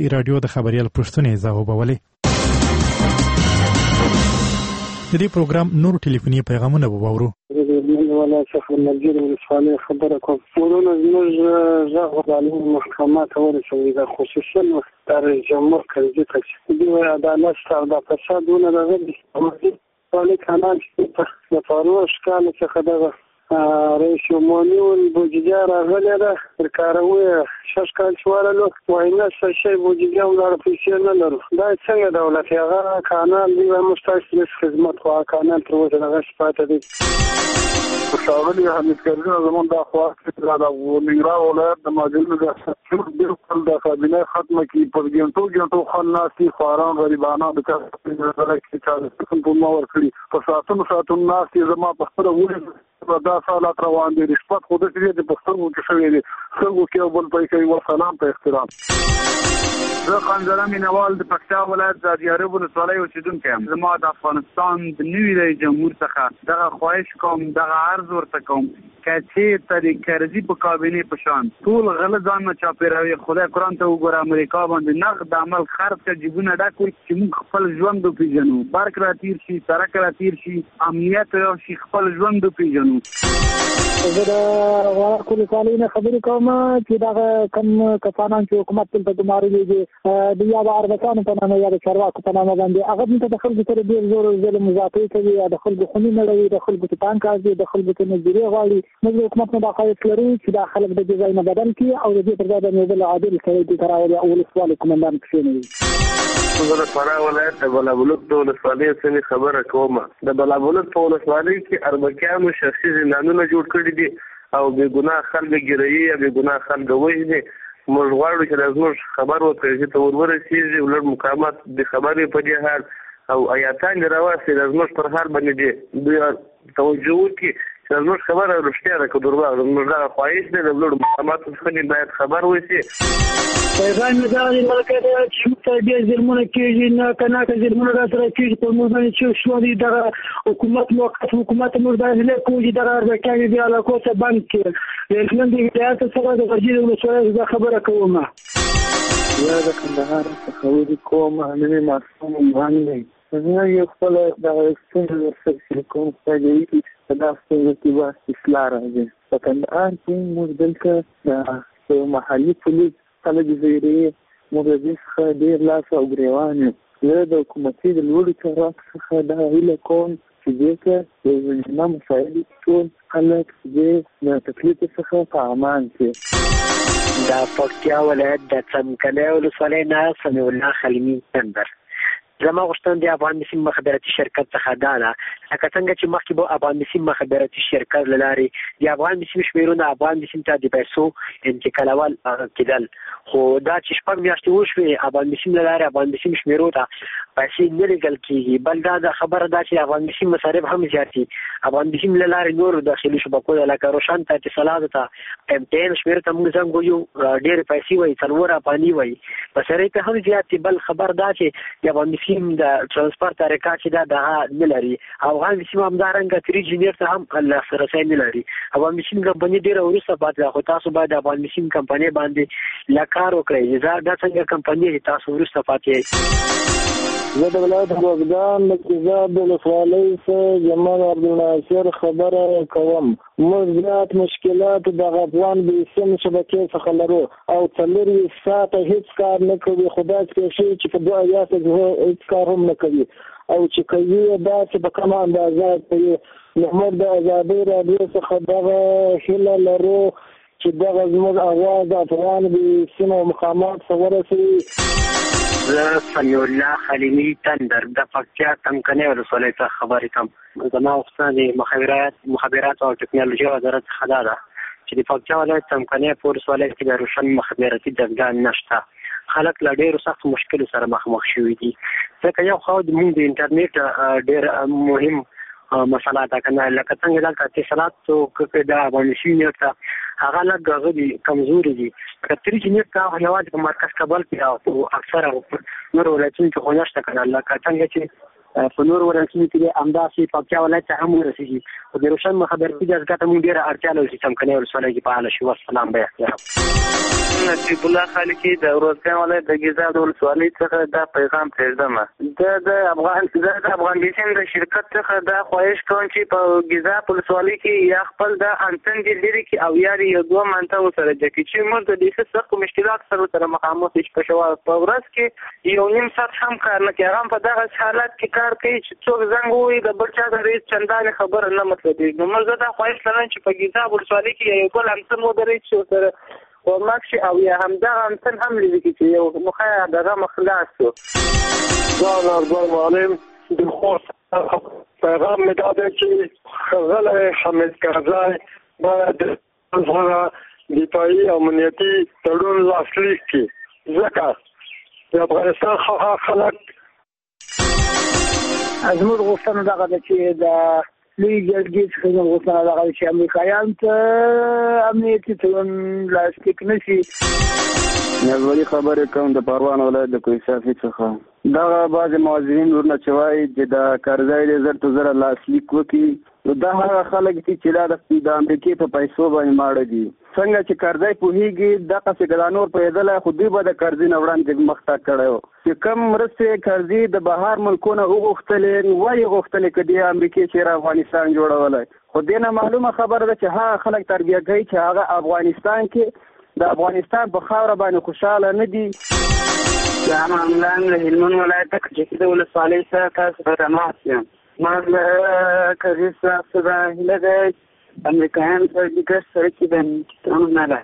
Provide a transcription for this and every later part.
رادیو د خبريال پښتونې ځوابولې. د دې پروګرام نور ټلیفوني پیغامونه وورو. ولا څخه نجیب ولسوالۍ خبره کوم. ورونه زموږ ځغلي محکمه ته ورسوي د خصوصا در جمهور کړي ته چې عدالت او د فسادونه دغه ولې کانال په فاروش کال څخه دغه رئیس مونیون بودجه راغلی ده تر کاروي 6 کال شوارلو واینا څه شی بودجه ولر پیسې نه لرو. دا څنګه دولت هغه کانال دی مستقل خدمت خو کانال تر اوسه دغه شپاته دي. شاغلی حمید کرزی زمون د خواست را د ونیرا ولایت د ماجل د څلور د کابینه ختمه کی پر ګنټو خلناسي خواران غریبانه د کار کې چې په مور کړی په ساتونو ناس زما په خپل وړي دا سالات روان دي. رشوت خود دې د پښتنو کې شوی دي څنګه کې بل پای کوي و سلام په احترام. زه خانزره مینوال د پکتیا ولایت د دیارب ولسوالۍ اوسیدونکی یم. زما د افغانستان د نوي رئیس جمهور څخه دغه خواهش کوم دغه عرض ورته کوم کچې طریق کرزي په کابینه په شان ټول غل ځان نه چاپیروي. خدای قرآن ته وګوره امریکا باندې نقد عمل خرڅ کړي جیبونه ډک کړي چې موږ خپل ژوند وپیژنو. برق را تیر شي سړک را تیر شي امنیت او شي خپل ژوند وپیژنو. زه د کلی کالینه خبرې کوم چې دا کوم کسانان چې حکومت ته ګمارلي دي د یا د عربستان په نامه یا د چارواکو په نامه باندې هغه د خلکو سره ډېر زور ظلم مذاکرې کوي یا د خلکو خونې نړوي د خلکو ته تانک کوي د خلکو ته نظریه غواړي. موږ حکومت نه دا خواهش لرو چې دا خلک د ځای نه بدل کړي او د دې پر ځای د یو بل عادل سړی دې راولي او ولسوالۍ قومندان کښېنوي. زه د فراه ولایت د بلابلوک د ولسوالۍ څخه خبره کوم. د بلابلوک په ولسوالۍ کې اربکیانو شخصي زندانونه جوړ کړي دي او بې ګناه خلک ګیرایي یا بې ګناه خلک وژني. موږ غواړو چې زموږ خبر ورکړي چې ته ورسېږي ولر مقامات د خبرې په دې حال او آیاتان راوستي زموږ پر حال باندې دي توجه وکړي چې زموږ خبره رښتیا ده که دروغ. زموږ دا خواهش دی د ولر مقامات څخه باید خبر وشي. پیغام مې دا دی ملکه دا چې موږ ته ډېر ظلمونه کېږي نه ظلمونه را سره کېږي په موږ باندې چې شو دي دغه حکومت موقت حکومت موږ باید هیله کوو چې دغه اربکیانې بیا علاقو ته بند کړي. یقینا د هدایت څخه د غرجي ولسوالۍ دا خبره کوم. زه د کندهار څخه خبرې کوم. نوې معصوم افغان دی. زه یو خپل دغه ستونزې ورسره شریک کوم. خدای دې وکړي چې دا ستونزه کې به اصلاح راځي. په کندهار کې موږ دلته د محلي پولیس خلک زیری موږ دې څخه ډېر لاس او ګریوان یو. زه د حکومتي د لوړو چارواکو څخه دا هیله کوم چې دې ته د زمینه مسایلو ټول خلک دې د تکلیف څخه په امان کړي. د پکتیا ولایت د څمکنیو ولسوالۍ نه سمیع الله خلیمي نمبر. زما غوښتنه د افغان مسیم مخابراتي شرکت څخه دا ده لکه څنګه چې مخکې به افغان مسیم مخابراتي شرکت له لارې د افغان مسیم شمیرونه افغان مسیم ته د پیسو انتقالول کېدل، خو دا چې 6 میاشتې وشوې افغان مسیم له لارې افغان مسیم شمیرو ته پیسې نه لیږل کېږي. بل دا د خبره ده چې افغان مسیم مصارف هم زیاتي. افغان مسیم له لارې نور داخلي شبکو لکه روشن ته اتصالات ته MTN شمیرو ته موږ زنګ ویو ډېرې پیسې وایي 4 افغاني وایي مصارف هم زیاتي. بل خبر دا چې د افغان مسیم د ترانسپورت طریقه چې دا نه لري. افغان مسیم همدارنګه 3G نیټ ته هم لاسرسی نه لري. افغان مسیم کمپنۍ ډېره وروسته پاتې ده، خو تاسو باید د افغان مسیم کمپنۍ باندې کار وکړئ. دا څنګه کمپنۍ چې تاسو وروسته پاتې یې. زه د ولایت روزګان د کیزاب د ولسوالۍ څخه جمال عبدالناصر خبره کوم. موږ زیات مشکلات د افغان بیسیم شبکې څخه لرو او 4 ساعته هیڅ کار نه کوي. خدای سپېښي چې په 2 ایاسه هیڅ کار هم نه کوي او چې کوي داسې په کومه اندازه کوي. موږ د ازادۍ راډیو څخه دغه هیله لرو چې دغه زموږ اواز د افغان بیسیم او مقامات ته ورسوي. زه سمیع الله خلیمي تندر د پکتیا څمکنیو ولسوالۍ څخه خبرې کوم. زما غوښتنه د مخابرات او ټکنالوژۍ وزارت څخه دا ده چې د پکتیا ولایت څمکنیو په ولسوالۍ کې د روشن مخابراتي دستګاه نشته. خلک له ډېرو سختو مشکلو سره مخ شوي دي. ځکه یو خو موږ د انټرنیټ ډېر مهم مسله ده کنه، لکه څنګه دلته اتصالات که د افغان مسیم نیټ ته هغه لږ دي کمزوري دي. که 3G نیټ ته یوازې په مرکز کابل کې او اکثره نور ولایتونو کې خو نشته کنه، لکه څنګه چې په نور ولایتونو کې همداسې پکتیا ولایت ته هم ورسېږي. خو د روشن مخابراتي دستګاه ته موږ ډېره اړتیا لرو چې څمکنیو ولسوالۍ کې فعاله شي. والسلام به احترام. نصیب الله خالقي د روزګان ولایت د ګیزاب ولسوالۍ څخه دا پیغام پرېږدم. د افغان بیسیم د شرکت څخه دا خواهش کوم چې په ګیزاب ولسوالۍ کې یا خپل د انتن دې لري کې او یا یو دوه منطقه سره د چې موږ د دې سخت مشکلات سره مخامخ شو په ورځ کې یو نیم ساعت هم کار نه کوي. هغه په دغه حالت کې کار کوي چې څوک زنګ ووهي د بل چا د هېڅ چندانې خبره نه مطلبېږي. نو موږ دا خواهش لرم چې په ګیزاب ولسوالۍ کې یو بل انتن ودرېږي چې ورسره ورمک شي او یا همدغه انتن هم لري چې یو مخه دغه مخلاص شو. ارزان معلم د خوست پیغام می داده چې ښاغلی حامد کرزی باید هغه دفاعي امنیتي تړون لاسلیک کړي ځکه د افغانستان خلک زموږ غوښتنه دغه ده چې د لوی جرګې څخه زموږ غوښتنه دغه ده چې امریکایان ته امنیتي تړون لاسلیک نه شي. نظري خبرې کوم د پروان ولایت د کوهستان څخه دغه بعضې موظفین ورنه چې وایي چې د کرزی د زر تو زره لاسلیک وکړي نو دا هغه خلک دي چې دا د امریکې په پیسو باندې ماړه دي. څنګه چې کرزی پوهېږي دغسې که دا نور پوهېدلی خو دوی به د کرزي نه وړاندې مخ ته کړی و چې کوم مرستې کرزي د بهر ملکونه وغوښتلې نو ولې غوښتلې که د امریکې چېرې افغانستان جوړولی خو دې نه معلومه خبره ده چې هغه خلک تربیه کوي چې هغه افغانستان کې د افغانستان په خاوره باندې خوشحاله نه دي. زه معمولا له هلمند ولایت کجکي د ولسوالۍ سره تاسو ته تماس یم. ما له کرزي صاحب سره هیله ده امریکایان سره د ګډ سره چې د تړون نه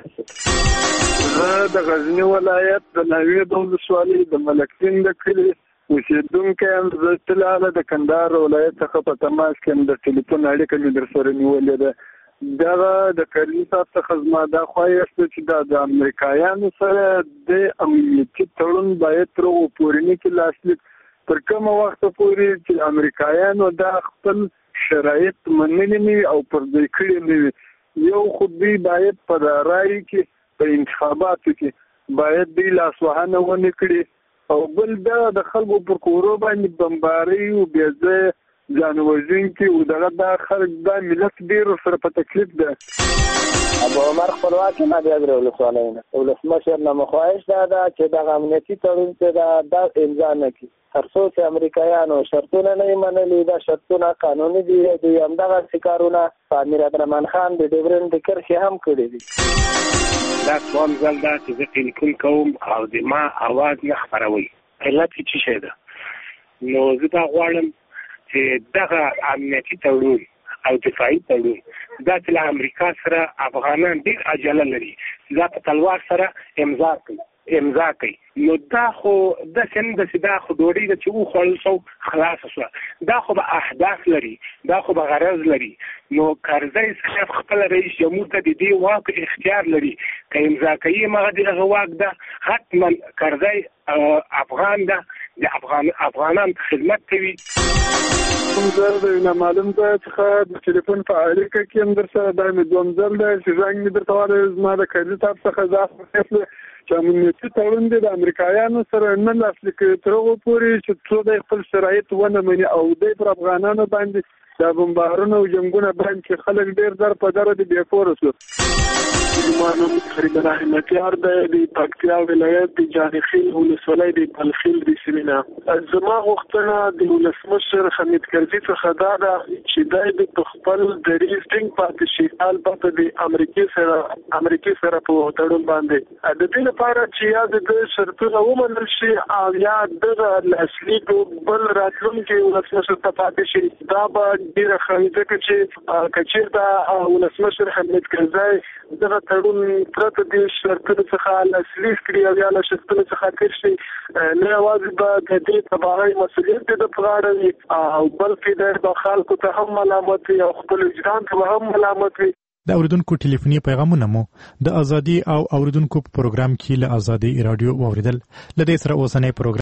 راسي. زه د غزني ولایت د ناوې د ولسوالۍ د ملکسین د کلي اوسېدونکی یم. زه تل د کندهار ولایت څخه په تماس کې یم. د ټلیفون اړیکه مې در سره نیولې ده. دغه د کرزي صاحب څخه زما دا خواهش ده چې دا د امریکایانو سره د امنیتي تړون باید تر هغو پورې نه کړي لاسلیک تر کومه وخته پورې چې امریکایانو دا خپل شرایط منلي نه وي او پر ځای کړي نه وي. یو خو دوی باید په دا رایې کې په انتخاباتو کې باید دوی لاسوهنه ونه کړي او بل دا د خلکو پر کورو باندې بمبارۍ او بې ځایه ځان وژونکي او دغه دا خلک دا ملت ډېر ورسره په تکلیف ده. ابو عمر خپلواک یم د ادرې ولسوالۍ نه. ولسمشر نه مو خواهش دا ده چې دغه امنیتي تړون چې دا امضا نه کړي تر څو چې امریکایانو شرطونه نه وي منلي. دا شرطونه قانوني دي. دوی همدغسې کارونه په امیر عبدالرحمن خان د ډیورنډ د کرښې هم کړي دي. دا کوم ځل دا چې زه ټلیفون کوم او د ما اواز نه خپروي علت یې څه شی ده. نو زه دا غواړم چې دغه امنیتي تړون او دفاعي تړون دا چې له امریکا سره افغانان ډېر عجله لري دا په تلوار سره امضا کوي. نو دا خو داسې نه ده چې دا خو ډوډۍ ده چې وخوړل شو خلاصه شوه. دا خو به اهداف لري. دا خو به غرض لري. نو کرزی صاحب خپل رئیس جمهور ته د دې واک اختیار لري. که امضا کوي هغه د هغه واک ده. حتما کرزی افغان ده. د افغانان خدمت کوي. کوم ځل د نامعلوم ځای څخه د ټلیفون په اړیکه کې هم در سره دا مې دوم ځل دی چې زنګ مې درته والی زما د کرزي صاحب څخه زه اخلم چې امنیتي تړون دی د امریکایانو سره نه لاسلیک کوي تر هغو پورې چې څو دی خپل شرایط ونه مني او دی پر افغانانو باندې دا بمبارونه او جنګونه باندې چې خلک ډېر در په دره دي بې کوره شو. زما نوم فرید الله احمدیار دی د پکتیا ولایت د جانخیل ولسوالۍ د بلخیل د سیمې نه. زما غوښتنه د ولسمشر حامد کرزي څخه دا ده چې دی په خپل دریځ ټینګ پاتې شي البته د امریکې سره په تړون باندې د دې لپاره چې یا د شرطونه ومنل شي او یا دغه لاسلیک بل راتلونکي ولسمشر ته پاتې شي. دا به ډېره ښه وي ځکه چې که چېرته ولسمشر حامد کرزي دغه تړون پرته د شرطونو څخه لاسلیک کړي او یا له شرطونو څخه تېر شي نه یوازې به د دې تباهۍ مسؤلیت د ده په غاړه وي او بلکې دی به خلکو ته هم ملامت وي او خپل وجدان ته به هم ملامت وي. د اوریدونکو ټلیفوني پیغامونه مو د ازادي او اوریدونکو په پروګرام کې له ازادي رادیو واوریدل. له دې سره اوسنۍ پروګرام